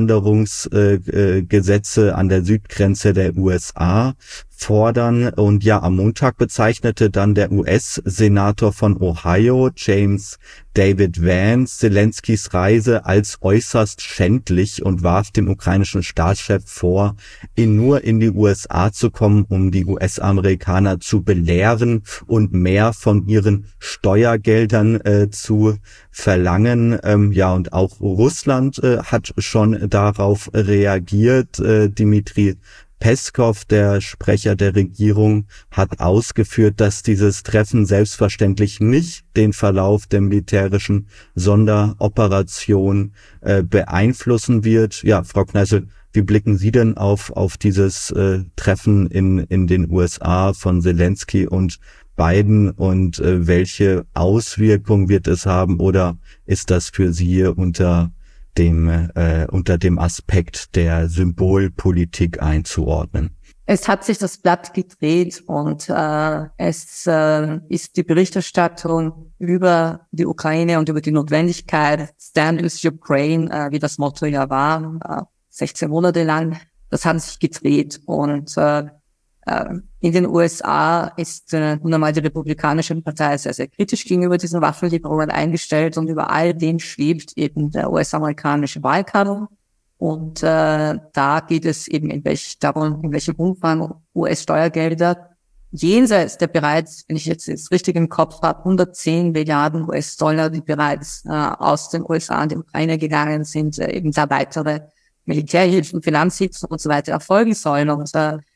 Einwanderungsgesetze an der Südgrenze der USA fordern. Und ja, am Montag bezeichnete dann der US-Senator von Ohio, James David Vance, Zelenskys Reise als äußerst schändlich und warf dem ukrainischen Staatschef vor, nur in die USA zu kommen, um die US-Amerikaner zu belehren und mehr von ihren Steuergeldern zu verlangen. Ja, und auch Russland hat schon darauf reagiert. Dmitri Peskov, der Sprecher der Regierung, hat ausgeführt, dass dieses Treffen selbstverständlich nicht den Verlauf der militärischen Sonderoperation beeinflussen wird. Ja, Frau Kneißl, wie blicken Sie denn auf dieses Treffen in den USA von Zelensky und Biden und welche Auswirkungen wird es haben, oder ist das für Sie unter dem Aspekt der Symbolpolitik einzuordnen? Es hat sich das Blatt gedreht und es ist die Berichterstattung über die Ukraine und über die Notwendigkeit, Stand with Ukraine, wie das Motto ja war, 16 Monate lang, das hat sich gedreht. Und in den USA ist nun einmal die Republikanische Partei sehr, sehr kritisch gegenüber diesen Waffenlieferungen eingestellt und über all dem schwebt eben der US-amerikanische Wahlkampf. Und da geht es eben darum, in welchem Umfang US-Steuergelder jenseits der bereits, wenn ich jetzt das richtig im Kopf habe, 110 Milliarden US-Dollar, die bereits aus den USA in die Ukraine gegangen sind, eben da weitere Militärhilfen, Finanzhilfen und so weiter erfolgen sollen. Und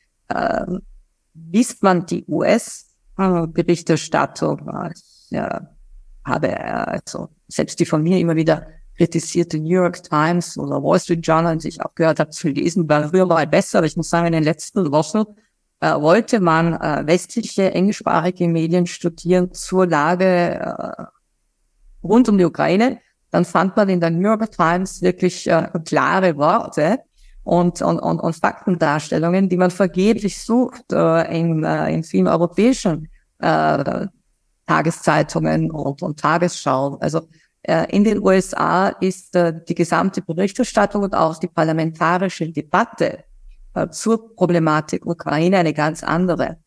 liest man die US-Berichterstattung, ich habe also selbst die von mir immer wieder kritisierte New York Times oder Wall Street Journal, die ich auch gehört habe zu lesen, war früher mal besser. Aber ich muss sagen, in den letzten Wochen wollte man westliche, englischsprachige Medien studieren zur Lage rund um die Ukraine. Dann fand man in der New York Times wirklich klare Worte und Faktendarstellungen, die man vergeblich sucht in vielen europäischen Tageszeitungen und Tagesschau. Also in den USA ist die gesamte Berichterstattung und auch die parlamentarische Debatte zur Problematik Ukraine eine ganz andere.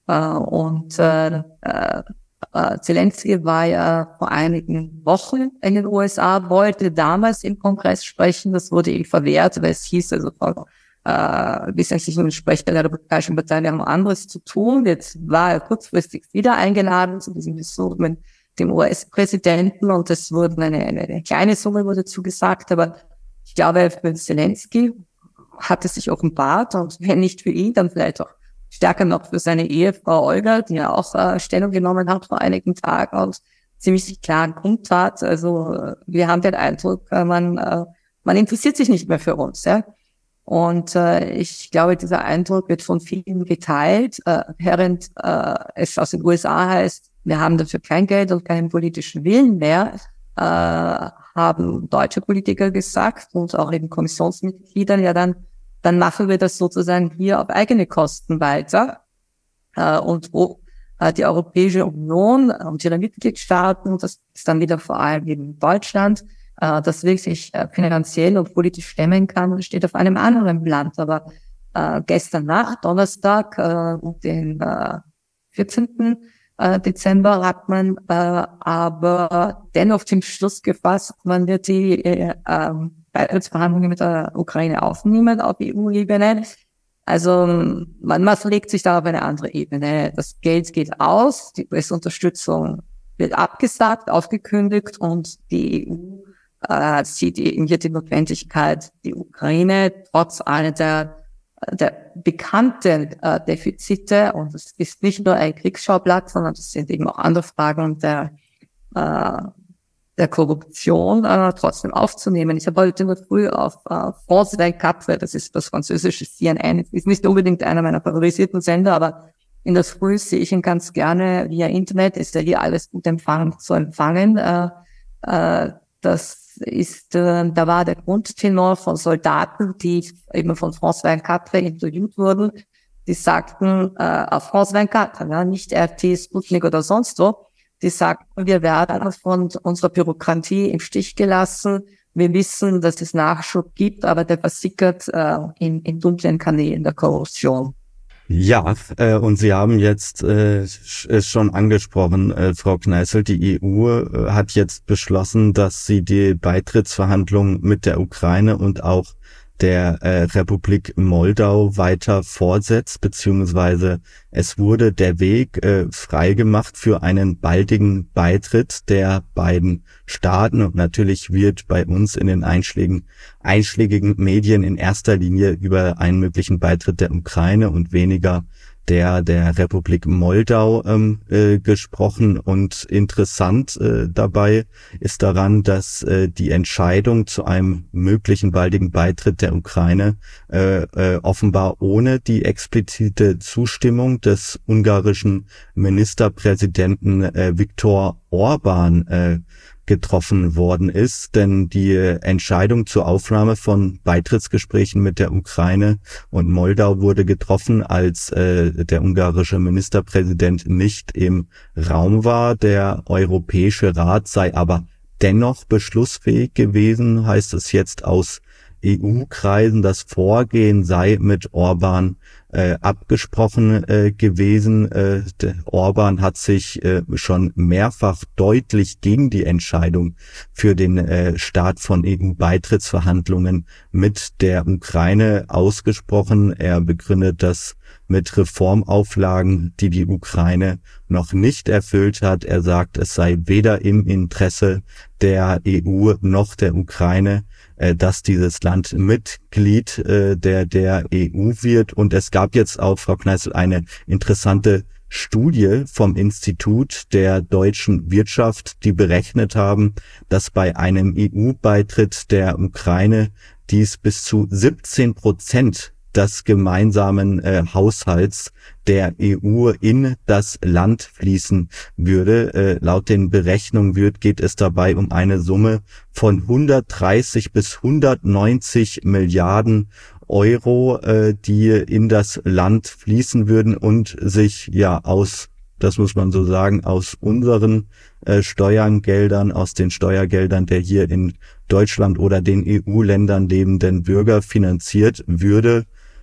Zelensky war ja vor einigen Wochen in den USA, wollte damals im Kongress sprechen, das wurde ihm verwehrt, weil es hieß, also wissenschaftlichen Sprecher der Republikanischen Partei, wir haben anderes zu tun. Jetzt war er kurzfristig wieder eingeladen zu diesem Besuch mit dem US-Präsidenten und es wurde eine kleine Summe wurde zugesagt, aber ich glaube, für Zelensky hat es sich offenbart und wenn nicht für ihn, dann vielleicht auch stärker noch für seine Ehefrau Olga, die ja auch Stellung genommen hat vor einigen Tagen und ziemlich klaren Punkt hat. Also wir haben den Eindruck, man interessiert sich nicht mehr für uns, ja. Und ich glaube, dieser Eindruck wird von vielen geteilt, während es aus den USA heißt, wir haben dafür kein Geld und keinen politischen Willen mehr, haben deutsche Politiker gesagt und auch eben Kommissionsmitgliedern, ja dann machen wir das sozusagen hier auf eigene Kosten weiter. Und wo die Europäische Union und ihre Mitgliedstaaten, das ist dann wieder vor allem eben Deutschland, das wirklich finanziell und politisch stemmen kann, steht auf einem anderen Land. Aber gestern Nacht, Donnerstag, den 14. Dezember hat man aber dennoch den Schluss gefasst, man wird die Beitrittsverhandlungen mit der Ukraine aufnehmen auf EU-Ebene. Also man legt sich da auf eine andere Ebene. Das Geld geht aus, die US-Unterstützung wird abgesagt, aufgekündigt und die EU sieht eben hier die Notwendigkeit, die Ukraine trotz aller der bekannten Defizite, und es ist nicht nur ein Kriegsschauplatz, sondern es sind eben auch andere Fragen der Korruption trotzdem aufzunehmen. Ich habe heute nur früh auf France 24, das ist das französische CNN, ist nicht unbedingt einer meiner favorisierten Sender, aber in der Früh sehe ich ihn ganz gerne via Internet, ist ja hier alles gut zu empfangen. Das ist, da war der Grundtenor von Soldaten, die eben von France 24 interviewt wurden, die sagten, auf France 24, ja, nicht RT, Sputnik oder sonst wo, die sagten, wir werden von unserer Bürokratie im Stich gelassen. Wir wissen, dass es Nachschub gibt, aber der versickert in dunklen Kanälen der Korruption. Ja, und Sie haben jetzt es schon angesprochen, Frau Kneißl, die EU hat jetzt beschlossen, dass sie die Beitrittsverhandlungen mit der Ukraine und auch der Republik Moldau weiter fortsetzt, beziehungsweise es wurde der Weg freigemacht für einen baldigen Beitritt der beiden Staaten und natürlich wird bei uns in den einschlägigen Medien in erster Linie über einen möglichen Beitritt der Ukraine und weniger der Republik Moldau gesprochen. Und interessant dabei ist daran, dass die Entscheidung zu einem möglichen baldigen Beitritt der Ukraine offenbar ohne die explizite Zustimmung des ungarischen Ministerpräsidenten Viktor Orbán getroffen worden ist, denn die Entscheidung zur Aufnahme von Beitrittsgesprächen mit der Ukraine und Moldau wurde getroffen, als der ungarische Ministerpräsident nicht im Raum war. Der Europäische Rat sei aber dennoch beschlussfähig gewesen, heißt es jetzt aus EU-Kreisen. Das Vorgehen sei mit Orbán abgesprochen gewesen. Orbán hat sich schon mehrfach deutlich gegen die Entscheidung für den Start von EU-Beitrittsverhandlungen mit der Ukraine ausgesprochen. Er begründet das mit Reformauflagen, die die Ukraine noch nicht erfüllt hat. Er sagt, es sei weder im Interesse der EU noch der Ukraine, dass dieses Land Mitglied der EU wird. Und es gab jetzt auch, Frau Kneißl, eine interessante Studie vom Institut der deutschen Wirtschaft, die berechnet haben, dass bei einem EU-Beitritt der Ukraine dies bis zu 17% des gemeinsamen Haushalts der EU in das Land fließen würde. Laut den Berechnungen geht es dabei um eine Summe von 130 bis 190 Milliarden Euro, die in das Land fließen würden und sich aus, das muss man so sagen, aus unseren Steuergeldern, aus den Steuergeldern der hier in Deutschland oder den EU-Ländern lebenden Bürger finanziert würde.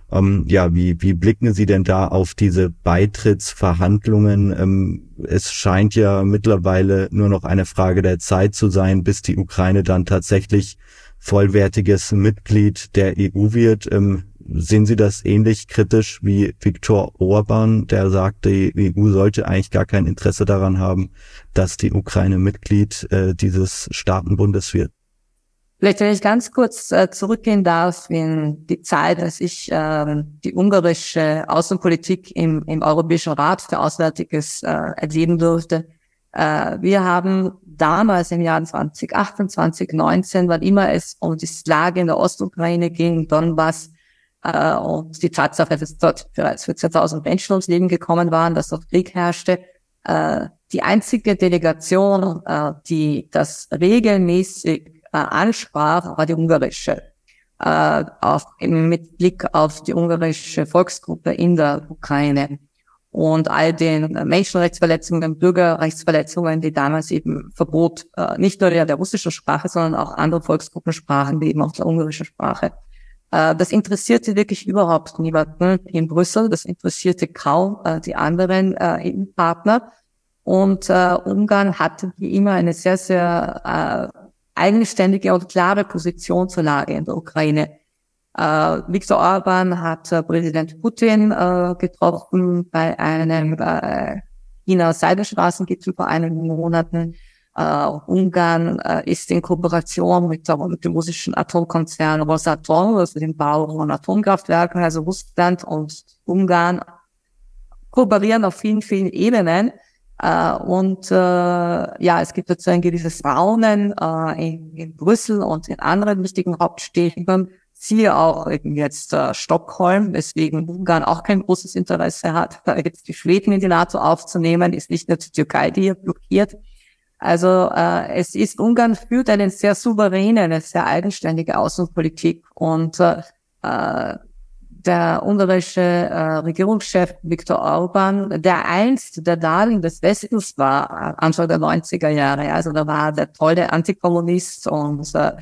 Wie blicken Sie denn da auf diese Beitrittsverhandlungen? Es scheint ja mittlerweile nur noch eine Frage der Zeit zu sein, bis die Ukraine dann tatsächlich vollwertiges Mitglied der EU wird. Sehen Sie das ähnlich kritisch wie Viktor Orbán, der sagt, die EU sollte eigentlich gar kein Interesse daran haben, dass die Ukraine Mitglied dieses Staatenbundes wird? Vielleicht, wenn ich ganz kurz zurückgehen darf in die Zeit, als ich die ungarische Außenpolitik im Europäischen Rat für Auswärtiges erleben durfte. Wir haben damals im Jahr 2018, 2019, wann immer es um die Lage in der Ostukraine ging, Donbass, und die Tatsache, dass dort bereits 14.000 Menschen ums Leben gekommen waren, dass dort Krieg herrschte, die einzige Delegation, die das regelmäßig ansprach, war die ungarische, mit Blick auf die ungarische Volksgruppe in der Ukraine und all den Menschenrechtsverletzungen, Bürgerrechtsverletzungen, die damals eben Verbot nicht nur der russischen Sprache, sondern auch andere Volksgruppensprachen, wie eben auch der ungarischen Sprache. Das interessierte wirklich überhaupt niemanden in Brüssel, das interessierte kaum die anderen EU-Partner, und Ungarn hatte wie immer eine sehr, sehr eigenständige und klare Position zur Lage in der Ukraine. Viktor Orbán hat Präsident Putin getroffen bei einem Wiener Seidenstraßengipfel vor einigen Monaten. Ungarn ist in Kooperation mit dem russischen Atomkonzern Rosatom, also dem Bau von Atomkraftwerken, also Russland und Ungarn kooperieren auf vielen, vielen Ebenen. Es gibt dazu ein gewisses Raunen in Brüssel und in anderen wichtigen Hauptstädten, siehe auch eben jetzt Stockholm, weswegen Ungarn auch kein großes Interesse hat, jetzt die Schweden in die NATO aufzunehmen, ist nicht nur die Türkei, die hier blockiert. Also Ungarn führt eine sehr souveräne, eine sehr eigenständige Außenpolitik, und der ungarische Regierungschef Viktor Orbán, der einst der Darling des Westens war, Anfang der 90er Jahre, also da war der tolle Antikommunist und der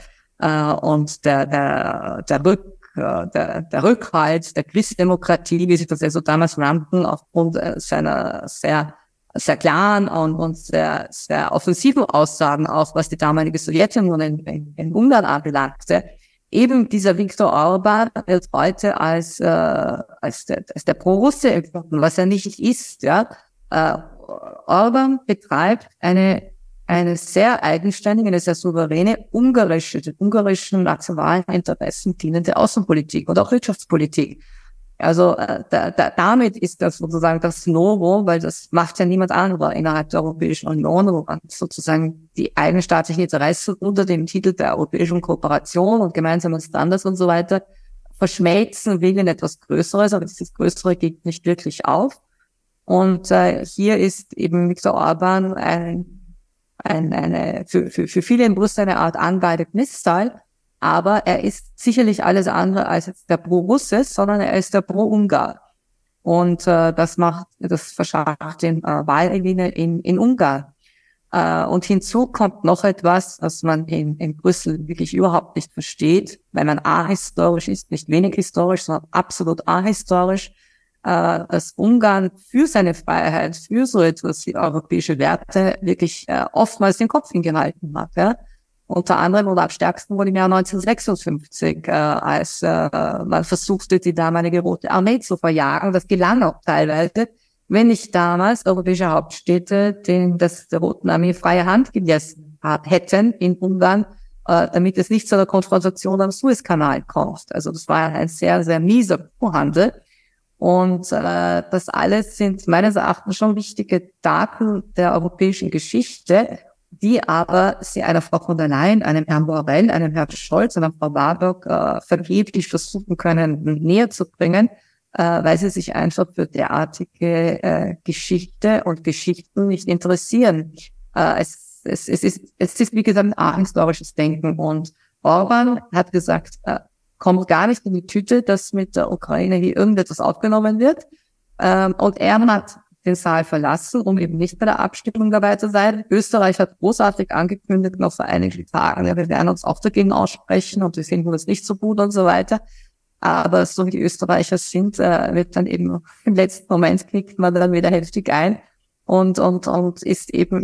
Rückhalt der Christdemokratie, wie sie das also damals nannten, aufgrund seiner sehr, sehr klaren und sehr, sehr offensiven Aussagen, auch was die damalige Sowjetunion in Ungarn anbelangte. Eben dieser Viktor Orbán wird heute als der Pro-Russe empfunden, was er nicht ist, ja. Orbán betreibt eine sehr eigenständige, eine sehr souveräne den ungarischen nationalen Interessen dienende Außenpolitik und auch Wirtschaftspolitik. Also damit ist das sozusagen das Novum, weil das macht ja niemand anderer innerhalb der Europäischen Union, wo man sozusagen die eigenstaatlichen Interessen unter dem Titel der europäischen Kooperation und gemeinsamen Standards und so weiter verschmelzen will in etwas Größeres, aber dieses Größere geht nicht wirklich auf. Und hier ist eben Viktor Orbán für viele in Brüssel eine Art unguided missile, aber er ist sicherlich alles andere als jetzt der Pro-Russe, sondern er ist der Pro-Ungar. Und das verschafft den Wahlgewinne in Ungarn. Und hinzu kommt noch etwas, was man in Brüssel wirklich überhaupt nicht versteht, weil man ahistorisch ist, nicht wenig historisch, sondern absolut ahistorisch, dass Ungarn für seine Freiheit, für so etwas wie europäische Werte wirklich oftmals den Kopf hingehalten hat. Ja? Unter anderem oder am stärksten wurde im Jahr 1956, als man versuchte, die damalige Rote Armee zu verjagen. Das gelang auch teilweise, wenn nicht damals europäische Hauptstädte der Roten Armee freie Hand gelassen hätten in Ungarn, damit es nicht zu einer Konfrontation am Suezkanal kommt. Also das war ein sehr, sehr mieser Handel. Und das alles sind meines Erachtens schon wichtige Daten der europäischen Geschichte, die aber sie einer Frau von der Leyen, einem Herrn Borrell, einem Herrn Scholz, einer Frau Warburg vergeblich versuchen können, näher zu bringen, weil sie sich einfach für derartige Geschichte und Geschichten nicht interessieren. Es ist wie gesagt, ein historisches Denken. Und Orban hat gesagt, kommt gar nicht in die Tüte, dass mit der Ukraine hier irgendetwas aufgenommen wird. Und er hat den Saal verlassen, um eben nicht bei der Abstimmung dabei zu sein. Österreich hat großartig angekündigt, noch vor einigen Tagen, ja, wir werden uns auch dagegen aussprechen und wir finden das nicht so gut und so weiter. Aber so wie die Österreicher sind, wird dann eben im letzten Moment knickt man dann wieder heftig ein und ist eben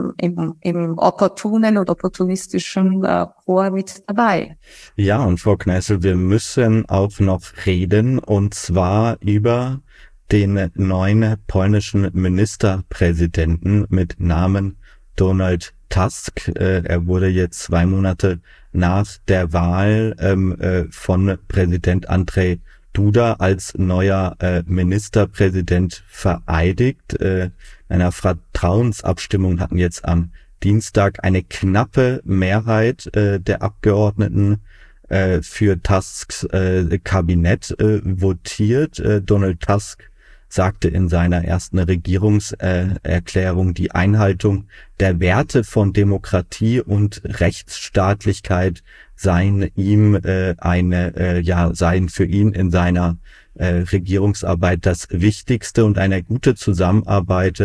im opportunen und opportunistischen Chor mit dabei. Ja, und Frau Kneißl, wir müssen auch noch reden, und zwar über den neuen polnischen Ministerpräsidenten mit Namen Donald Tusk. Er wurde jetzt 2 Monate nach der Wahl von Präsident Andrzej Duda als neuer Ministerpräsident vereidigt. In einer Vertrauensabstimmung hatten jetzt am Dienstag eine knappe Mehrheit der Abgeordneten für Tusks Kabinett votiert. Donald Tusk sagte in seiner ersten Regierungserklärung, die Einhaltung der Werte von Demokratie und Rechtsstaatlichkeit seien für ihn in seiner Regierungsarbeit das Wichtigste, und eine gute Zusammenarbeit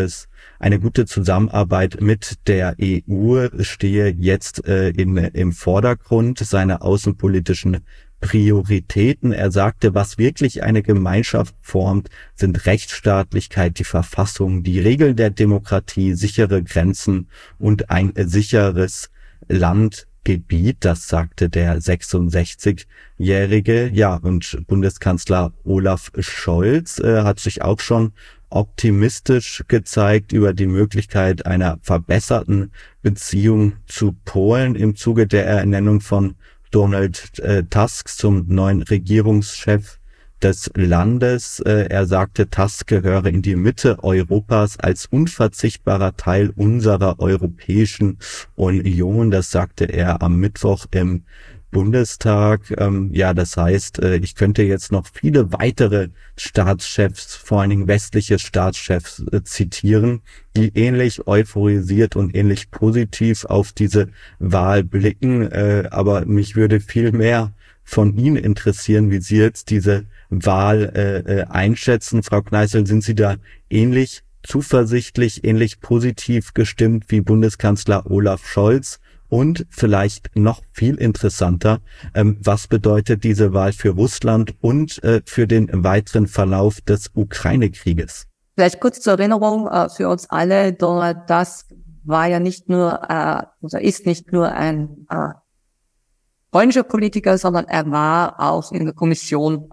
mit der EU stehe jetzt im Vordergrund seiner außenpolitischen Prioritäten. Er sagte, was wirklich eine Gemeinschaft formt, sind Rechtsstaatlichkeit, die Verfassung, die Regeln der Demokratie, sichere Grenzen und ein sicheres Landgebiet. Das sagte der 66-Jährige. Ja, und Bundeskanzler Olaf Scholz hat sich auch schon optimistisch gezeigt über die Möglichkeit einer verbesserten Beziehung zu Polen im Zuge der Ernennung von Donald Tusk zum neuen Regierungschef des Landes. Er sagte, Tusk gehöre in die Mitte Europas als unverzichtbarer Teil unserer Europäischen Union. Das sagte er am Mittwoch im Bundestag. Ja, das heißt, ich könnte jetzt noch viele weitere Staatschefs, vor allen Dingen westliche Staatschefs zitieren, die ähnlich euphorisiert und ähnlich positiv auf diese Wahl blicken. Aber mich würde viel mehr von Ihnen interessieren, wie Sie jetzt diese Wahl einschätzen. Frau Kneißl, sind Sie da ähnlich zuversichtlich, ähnlich positiv gestimmt wie Bundeskanzler Olaf Scholz? Und vielleicht noch viel interessanter, was bedeutet diese Wahl für Russland und für den weiteren Verlauf des Ukraine-Krieges? Vielleicht kurz zur Erinnerung für uns alle, Donald Tusk war ja nicht nur, oder ist nicht nur ein polnischer Politiker, sondern er war auch in der Kommission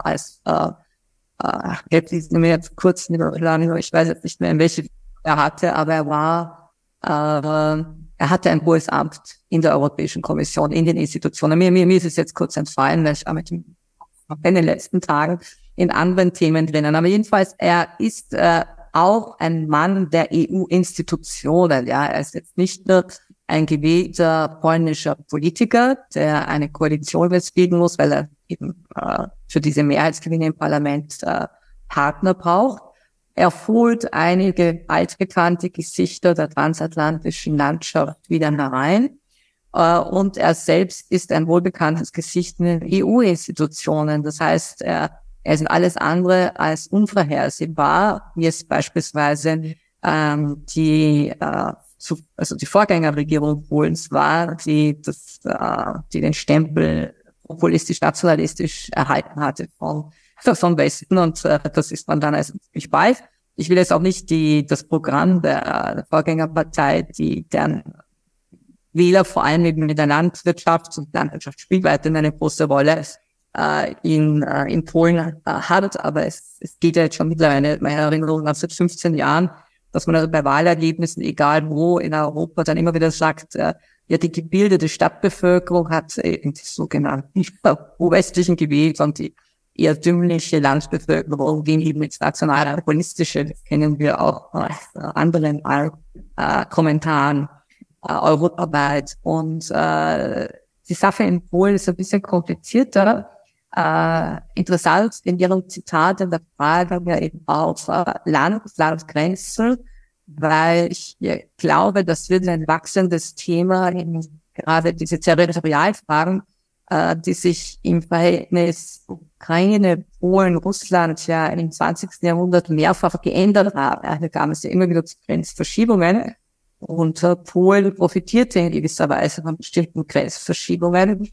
jetzt ist mir jetzt kurz, ich weiß jetzt nicht mehr, in welche er hatte, aber er hatte ein hohes Amt in der Europäischen Kommission, in den Institutionen. Mir ist es jetzt kurz entfallen, weil ich in den letzten Tagen in anderen Themen drinnen. Aber jedenfalls, er ist auch ein Mann der EU-Institutionen. Ja, er ist jetzt nicht nur ein gewählter polnischer Politiker, der eine Koalition jetzt bilden muss, weil er eben für diese Mehrheitsgewinne im Parlament Partner braucht, Er holt einige altbekannte Gesichter der transatlantischen Landschaft wieder herein. Und er selbst ist ein wohlbekanntes Gesicht in den EU-Institutionen. Das heißt, er ist alles andere als unvorhersehbar, wie es beispielsweise die Vorgängerregierung Polens war, die den Stempel populistisch-nationalistisch erhalten hatte vom Westen. Und das ist man dann also ziemlich bald. Ich will jetzt auch nicht das Programm der Vorgängerpartei, deren Wähler vor allem eben mit der Landwirtschaft, und Landwirtschaft spielt weiterhin eine große Rolle in Polen hat, aber es geht ja jetzt schon mittlerweile, meine Erinnerung nach seit 15 Jahren, dass man also bei Wahlergebnissen, egal wo in Europa, dann immer wieder sagt, ja, die gebildete Stadtbevölkerung hat die sogenannten Pro-Westlichen gewählt und die eher dümmliche Landbevölkerung ging eben ins national-populistische. Das kennen wir auch aus anderen Kommentaren europaweit. Und die Sache in Polen ist ein bisschen komplizierter. Interessant in Ihrem Zitat in der Frage ja eben auf Landgrenzen, weil ich glaube, das wird ein wachsendes Thema, eben gerade diese Territorialfragen, die sich im Verhältnis Ukraine, Polen, Russland ja im 20. Jahrhundert mehrfach geändert haben. Da kam es ja immer wieder zu Grenzverschiebungen. Und Polen profitierte in gewisser Weise von bestimmten Grenzverschiebungen.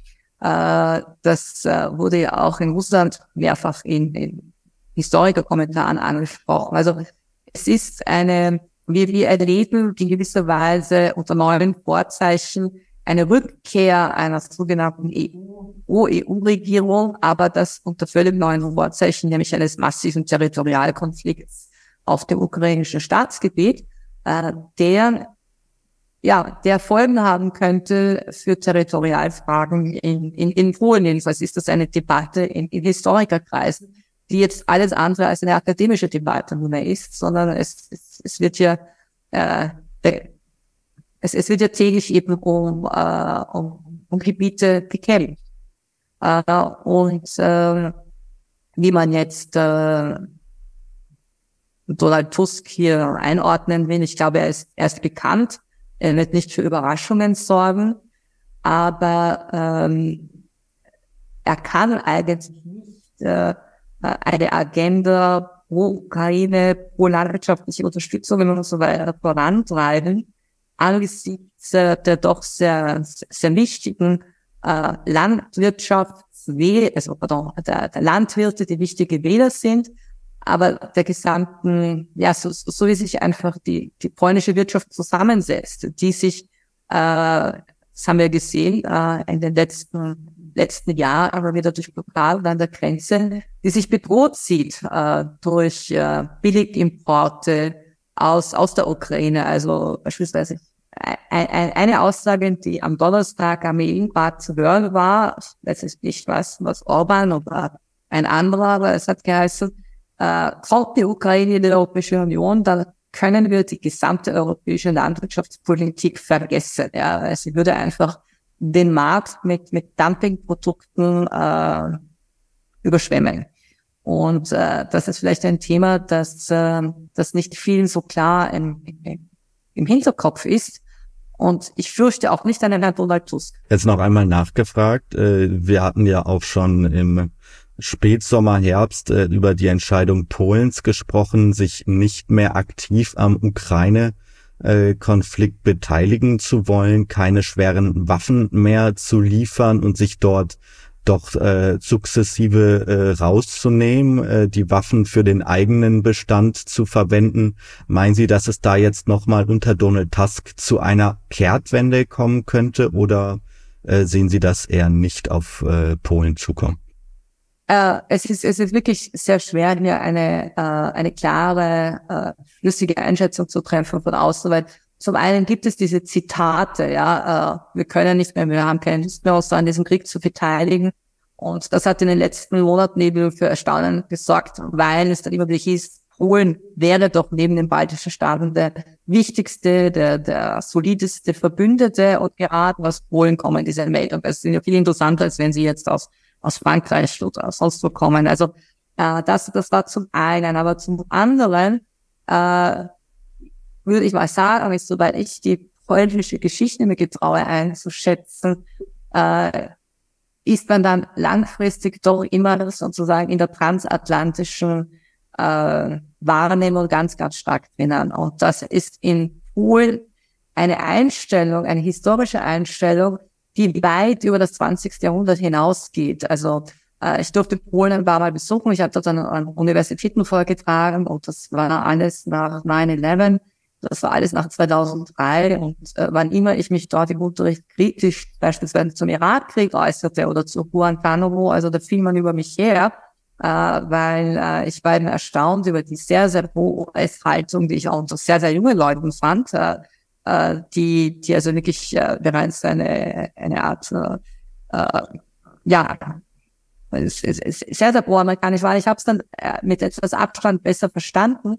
Das wurde ja auch in Russland mehrfach in Historikerkommentaren angesprochen. Also es ist wir erleben in gewisser Weise unter neuen Vorzeichen eine Rückkehr einer sogenannten EU-Regierung, aber das unter völlig neuen Vorzeichen, nämlich eines massiven Territorialkonflikts auf dem ukrainischen Staatsgebiet, der Folgen haben könnte für Territorialfragen in Polen. Jedenfalls ist das eine Debatte in Historikerkreisen, die jetzt alles andere als eine akademische Debatte nur mehr ist, sondern es wird ja täglich eben um Gebiete gekämpft. Und wie man jetzt Donald Tusk hier einordnen will, ich glaube, er ist bekannt. Er wird nicht für Überraschungen sorgen, aber er kann eigentlich nicht eine Agenda pro Ukraine, pro landwirtschaftliche Unterstützung und so weiter vorantreiben, angesichts der doch sehr, sehr wichtigen der Landwirte, die wichtige Wähler sind, aber der gesamten, so wie sich einfach die polnische Wirtschaft zusammensetzt, die sich, das haben wir gesehen, in den letzten Jahren, aber wieder durch Blockaden an der Grenze, die sich bedroht sieht, durch Billigimporte aus der Ukraine. Also beispielsweise eine Aussage, die am Donnerstag am EU-Rat zu hören war, das ist nicht was Orban oder ein anderer, aber es hat geheißen, kommt die Ukraine in die Europäische Union, dann können wir die gesamte europäische Landwirtschaftspolitik vergessen. Ja, sie würde einfach den Markt mit Dumpingprodukten überschwemmen. Und das ist vielleicht ein Thema, das nicht vielen so klar im Hinterkopf ist. Und ich fürchte auch nicht an den Herrn Donald Tusk. Jetzt noch einmal nachgefragt. Wir hatten ja auch schon im Spätsommer, Herbst über die Entscheidung Polens gesprochen, sich nicht mehr aktiv am Ukraine-Konflikt beteiligen zu wollen, keine schweren Waffen mehr zu liefern und sich dort doch sukzessive rauszunehmen, die Waffen für den eigenen Bestand zu verwenden. Meinen Sie, dass es da jetzt nochmal unter Donald Tusk zu einer Kehrtwende kommen könnte, oder sehen Sie das eher nicht auf Polen zukommen? Es ist wirklich sehr schwer, hier eine klare, schlüssige Einschätzung zu treffen von außen, weil zum einen gibt es diese Zitate, wir können nicht mehr, wir haben keine Lust mehr, uns an diesem Krieg zu beteiligen. Und das hat in den letzten Monaten eben für Erstaunen gesorgt, weil es dann immer wieder hieß, Polen wäre doch neben den baltischen Staaten der wichtigste, der solideste Verbündete, und gerade aus Polen kommen diese Meldungen. Es sind ja viel interessanter, als wenn sie jetzt aus Frankreich oder sonst wo kommen. Also das war zum einen, aber zum anderen würde ich mal sagen, ist, soweit ich die polnische Geschichte mir getraue einzuschätzen, ist man dann langfristig doch immer sozusagen in der transatlantischen Wahrnehmung ganz, ganz stark drinnen. Und das ist in Polen eine Einstellung, eine historische Einstellung, die weit über das 20. Jahrhundert hinausgeht. Also ich durfte Polen ein paar Mal besuchen. Ich habe dort an Universitäten vorgetragen und das war alles nach 9/11. Das war alles nach 2003 und wann immer ich mich dort im Unterricht kritisch beispielsweise zum Irakkrieg äußerte oder zu Guantanamo, also da fiel man über mich her, weil ich war eben erstaunt über die sehr, sehr pro-US-Haltung, die ich auch unter sehr, sehr jungen Leuten fand, die also wirklich bereits eine Art, es ist sehr, sehr pro-amerikanisch war. Ich habe es dann mit etwas Abstand besser verstanden,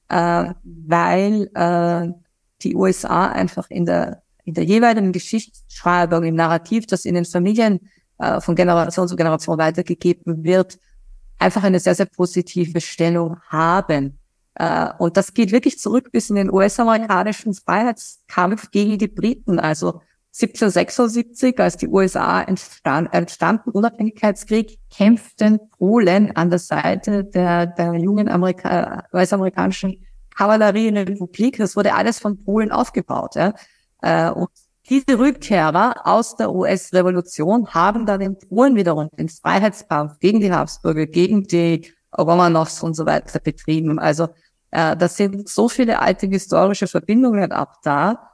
weil die USA einfach in der jeweiligen Geschichtsschreibung, im Narrativ, das in den Familien von Generation zu Generation weitergegeben wird, einfach eine sehr, sehr positive Stellung haben. Und das geht wirklich zurück bis in den US-amerikanischen Freiheitskampf gegen die Briten. Also 1776, als die USA entstanden, Unabhängigkeitskrieg, kämpften Polen an der Seite der jungen US-amerikanischen Kavallerie in der Republik. Das wurde alles von Polen aufgebaut. Ja. Und diese Rückkehrer aus der US-Revolution haben dann in Polen wiederum den Freiheitskampf gegen die Habsburger, gegen die Romanows und so weiter betrieben. Also das sind so viele alte historische Verbindungen ab da,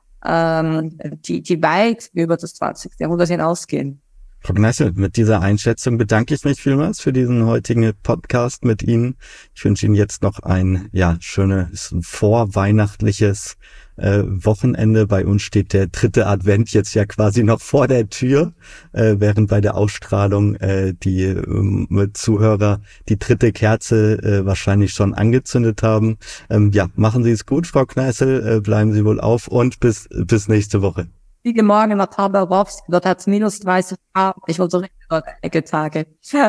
die weit über das 20. Jahrhundert hinausgehen. Frau Kneißl, mit dieser Einschätzung bedanke ich mich vielmals für diesen heutigen Podcast mit Ihnen. Ich wünsche Ihnen jetzt noch ein schönes vorweihnachtliches Wochenende. Bei uns steht der 3. Advent jetzt ja quasi noch vor der Tür, während bei der Ausstrahlung die Zuhörer die 3. Kerze wahrscheinlich schon angezündet haben. Machen Sie es gut, Frau Kneißl, bleiben Sie wohl auf und bis nächste Woche. Fliege morgen nach Tabarowsk, dort hat es minus 30 Grad. Ich wollte so richtig dort Tage.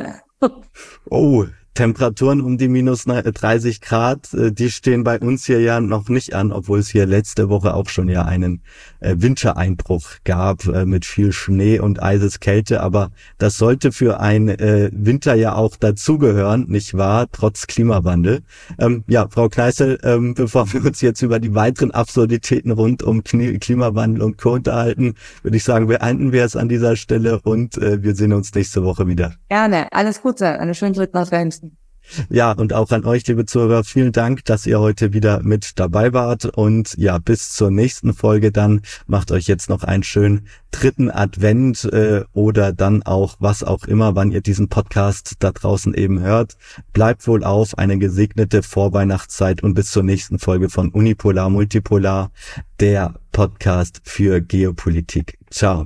Oh, Temperaturen um die minus 30 Grad, die stehen bei uns hier ja noch nicht an, obwohl es hier letzte Woche auch schon ja einen Wintereinbruch gab mit viel Schnee und Eiseskälte, aber das sollte für ein Winter ja auch dazugehören, nicht wahr, trotz Klimawandel. Frau Kneißl, bevor wir uns jetzt über die weiteren Absurditäten rund um Klimawandel und Co. unterhalten, würde ich sagen, beenden wir es an dieser Stelle und wir sehen uns nächste Woche wieder. Gerne, alles Gute, einen schönen Ritt nach Westen. Ja, und auch an euch, liebe Zuhörer, vielen Dank, dass ihr heute wieder mit dabei wart und ja, bis zur nächsten Folge dann macht euch jetzt noch einen schönen 3. Advent oder dann auch, was auch immer, wann ihr diesen Podcast da draußen eben hört. Bleibt wohl auf, eine gesegnete Vorweihnachtszeit und bis zur nächsten Folge von Unipolar Multipolar, der Podcast für Geopolitik. Ciao.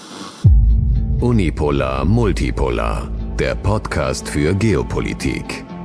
Unipolar Multipolar, der Podcast für Geopolitik.